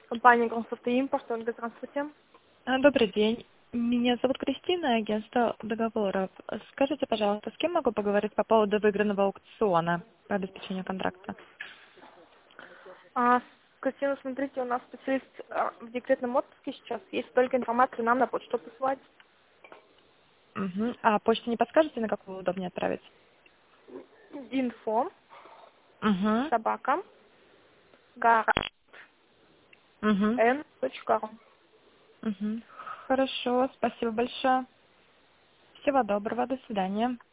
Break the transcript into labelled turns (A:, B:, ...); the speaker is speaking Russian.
A: Компания «Гросс-Авто Импорт», Ольга, здравствуйте.
B: Добрый день. Меня зовут Кристина, агентство договоров. Скажите, пожалуйста, с кем могу поговорить по поводу выигранного аукциона по обеспечению контракта?
A: Кристина, смотрите, у нас специалист в декретном отпуске сейчас. Есть только информацию нам на почту посылать.
B: Угу. А почту не подскажете, на какую удобнее отправить?
A: Info,
B: Угу.
A: собака, garage,
B: Угу.
A: n.ru.
B: Угу. Хорошо, спасибо большое. Всего доброго, до свидания.